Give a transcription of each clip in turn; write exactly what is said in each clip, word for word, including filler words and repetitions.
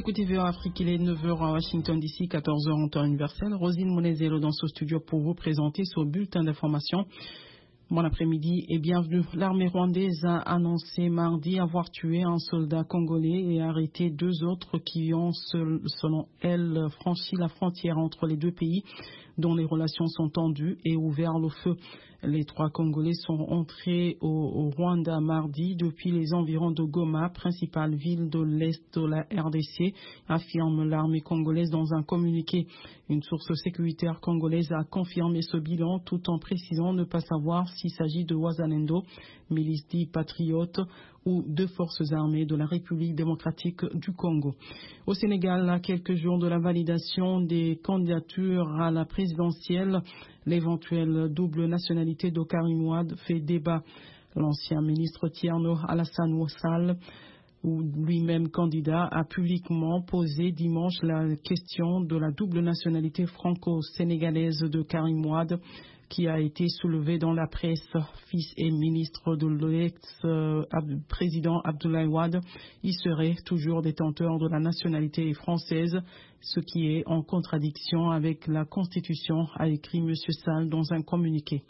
écoutez V O Afrique, il est neuf heures à Washington D C, quatorze heures en temps universel. Rosine Monezelo dans ce studio pour vous présenter ce bulletin d'information. Bon après-midi et bienvenue. L'armée rwandaise a annoncé mardi avoir tué un soldat congolais et arrêté deux autres qui ont, selon elle, franchi la frontière entre les deux pays, dont les relations sont tendues, et ouvert le feu. Les trois Congolais sont entrés au, au Rwanda mardi depuis les environs de Goma, principale ville de l'Est de la R D C, affirme l'armée congolaise dans un communiqué. Une source sécuritaire congolaise a confirmé ce bilan tout en précisant ne pas savoir s'il s'agit de Wazalendo, milice dite patriote, ou de forces armées de la République démocratique du Congo. Au Sénégal, à quelques jours de la validation des candidatures à la présidentielle, l'éventuelle double nationalité de Karim Wade fait débat. L'ancien ministre Thierno Alassane Ouattara, ou lui-même candidat, a publiquement posé dimanche la question de la double nationalité franco-sénégalaise de Karim Wade, qui a été soulevée dans la presse. Fils et ministre de l'ex-président Abdoulaye Wade, il serait toujours détenteur de la nationalité française, ce qui est en contradiction avec la Constitution, a écrit M. Sall dans un communiqué.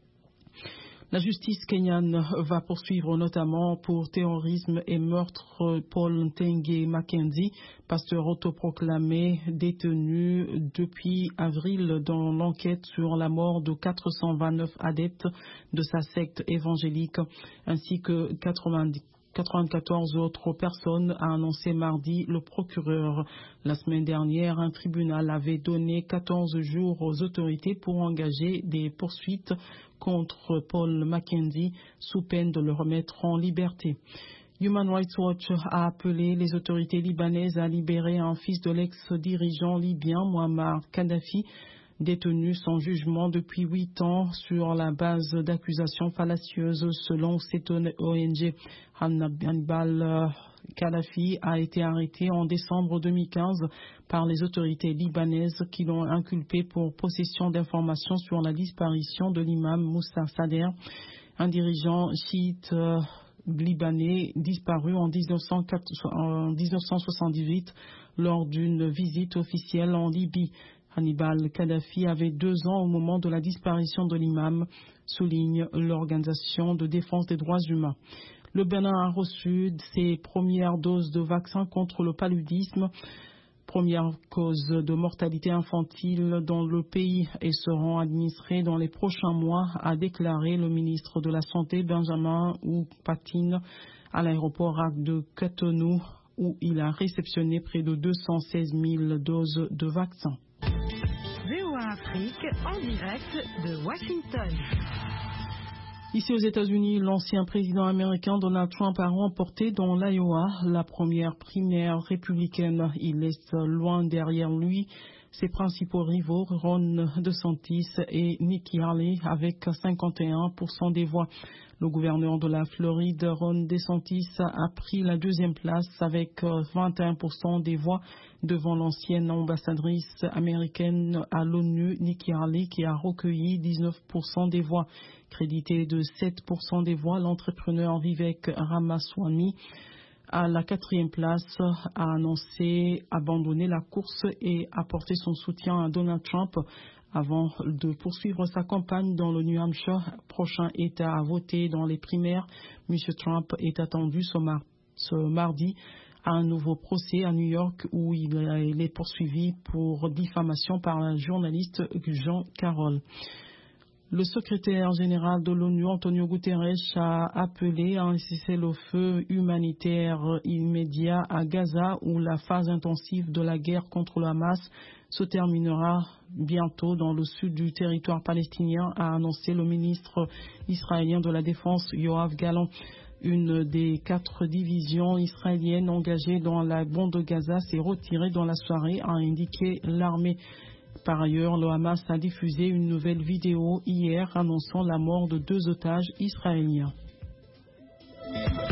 La justice kenyane va poursuivre notamment pour terrorisme et meurtre Paul Ntenge Mackenzie, pasteur autoproclamé détenu depuis avril dans l'enquête sur la mort de quatre cent vingt-neuf adeptes de sa secte évangélique, ainsi que quatre-vingt-dix quatre-vingt-quatorze autres personnes, a annoncé mardi le procureur. La semaine dernière, un tribunal avait donné quatorze jours aux autorités pour engager des poursuites contre Paul Mackenzie sous peine de le remettre en liberté. Human Rights Watch a appelé les autorités libanaises à libérer un fils de l'ex-dirigeant libyen Muammar Kadhafi, détenu sans jugement depuis huit ans sur la base d'accusations fallacieuses selon cette O N G. Hannibal Kadhafi a été arrêté en décembre deux mille quinze par les autorités libanaises qui l'ont inculpé pour possession d'informations sur la disparition de l'imam Moussa Sader, un dirigeant chiite euh, libanais disparu en mille neuf cent soixante-dix-huit lors d'une visite officielle en Libye. Hannibal Kadhafi avait deux ans au moment de la disparition de l'imam, souligne l'Organisation de défense des droits humains. Le Bénin a reçu ses premières doses de vaccin contre le paludisme, première cause de mortalité infantile dans le pays, et seront administrées dans les prochains mois, a déclaré le ministre de la Santé Benjamin Oupatine à l'aéroport de Cotonou, où il a réceptionné près de deux cent seize mille doses de vaccins. V O A Afrique en direct de Washington. Ici aux États-Unis, l'ancien président américain Donald Trump a remporté dans l'Iowa la première primaire républicaine. Il laisse loin derrière lui ses principaux rivaux, Ron DeSantis et Nikki Haley, avec cinquante et un pour cent des voix. Le gouverneur de la Floride, Ron DeSantis, a pris la deuxième place avec vingt et un pour cent des voix devant l'ancienne ambassadrice américaine à l'ONU, Nikki Haley, qui a recueilli dix-neuf pour cent des voix. Crédité de sept pour cent des voix, l'entrepreneur Vivek Ramaswamy, à la quatrième place, a annoncé abandonner la course et apporter son soutien à Donald Trump avant de poursuivre sa campagne dans le New Hampshire, prochain État à voter dans les primaires. M. Trump est attendu ce, mar ce mardi à un nouveau procès à New York où il, il est poursuivi pour diffamation par un journaliste, Jean Carroll. Le secrétaire général de l'ONU, Antonio Guterres, a appelé à un cessez-le-feu humanitaire immédiat à Gaza, où la phase intensive de la guerre contre le Hamas se terminera bientôt dans le sud du territoire palestinien, a annoncé le ministre israélien de la Défense, Yoav Gallant. Une des quatre divisions israéliennes engagées dans la bande de Gaza s'est retirée dans la soirée, a indiqué l'armée. Par ailleurs, le Hamas a diffusé une nouvelle vidéo hier annonçant la mort de deux otages israéliens.